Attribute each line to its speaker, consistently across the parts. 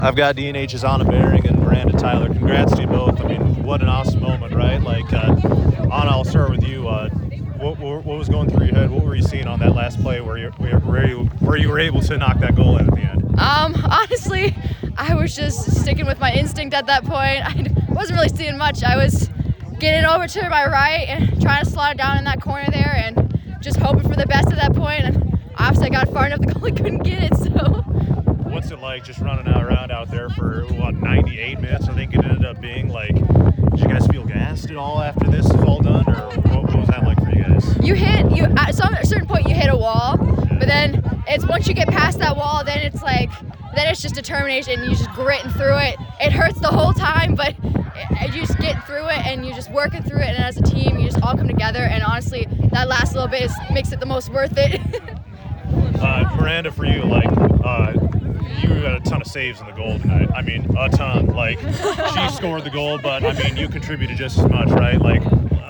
Speaker 1: I've got DNH's Anna Bering and Miranda Tyler. Congrats to you both. I mean, what an awesome moment, right? Like, Anna, I'll start with you. What was going through your head? What were you seeing on that last play where you were able to knock that goal in at the end?
Speaker 2: Honestly, I was just sticking with my instinct at that point. I wasn't really seeing much. I was getting over to my right and trying to slot it down in that corner there and just hoping for the best at that point. And obviously I got far enough, the goalie couldn't get it, so.
Speaker 1: What's it like just running around out there for, 98 minutes, I think it ended up being? Like, did you guys feel gassed at all after this is all done, or what was that like for you guys?
Speaker 2: At a certain point you hit a wall, but then it's once you get past that wall, then it's just determination. You just gritting through it. It hurts the whole time, but you just get through it and you're just working through it, and as a team you just all come together, and honestly that last little bit makes it the most worth it.
Speaker 1: Miranda, for you, you had a ton of saves in the goal tonight. I mean, a ton. Like, she scored the goal, but I mean, you contributed just as much, right? Like,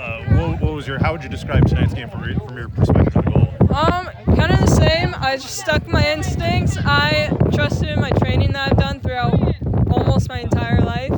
Speaker 1: how would you describe tonight's game from your perspective of the goal?
Speaker 3: Kind of the same. I just stuck my instincts. I trusted in my training that I've done throughout almost my entire life.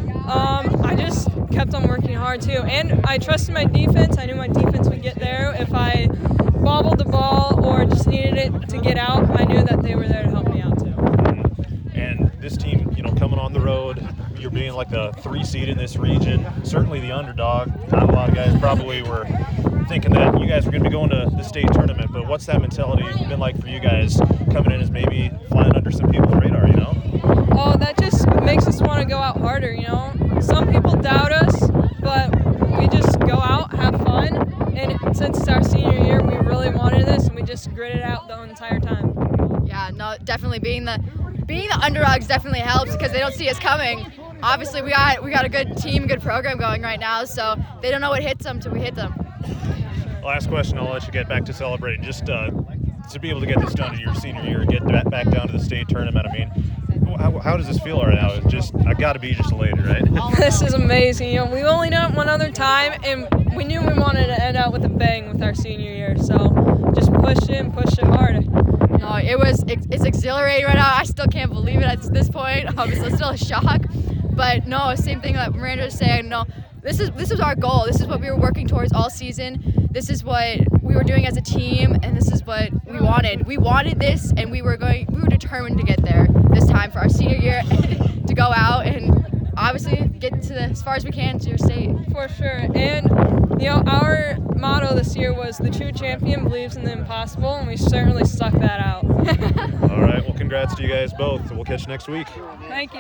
Speaker 3: I just kept on working hard too, and I trusted my defense. I knew my defense would get there if I bobbled the ball or just needed it to get out. I knew that they were there to help me out too.
Speaker 1: And this team, coming on the road, you're being like the 3 seed in this region, certainly the underdog. Not a lot of guys probably were thinking that you guys were going to be going to the state tournament, but what's that mentality been like for you guys coming in as maybe flying under some people's radar,
Speaker 3: Oh, that just makes us want to go out harder, Some people doubt us, but we just go out, have fun, and since it's our senior year, we really wanted this, and we just gritted out the entire time.
Speaker 2: Yeah, no, definitely being the underdogs definitely helps because they don't see us coming. Obviously, we got a good team, good program going right now, so they don't know what hits them till we hit them.
Speaker 1: Last question, I'll let you get back to celebrating. Just to be able to get this done in your senior year, get back down to the state tournament. I mean, how does this feel right now? It's just, I got to be just elated, right?
Speaker 3: This is amazing. We've only done it one other time, and we knew we wanted to end out with a bang with our senior year. So just push it hard.
Speaker 2: No, it's exhilarating right now. I still can't believe it at this point. Obviously, it's still a shock. But no, same thing that Miranda was saying. No, this is our goal. This is what we were working towards all season. This is what we were doing as a team, and this is what we wanted. We wanted this, and we were determined to get there this time for our senior year to go out and obviously get to as far as we can to state.
Speaker 3: For sure. And our motto this year was the true champion believes in the impossible, and we certainly stuck that out.
Speaker 1: All right, well, congrats to you guys both. We'll catch you next week.
Speaker 3: Thank you.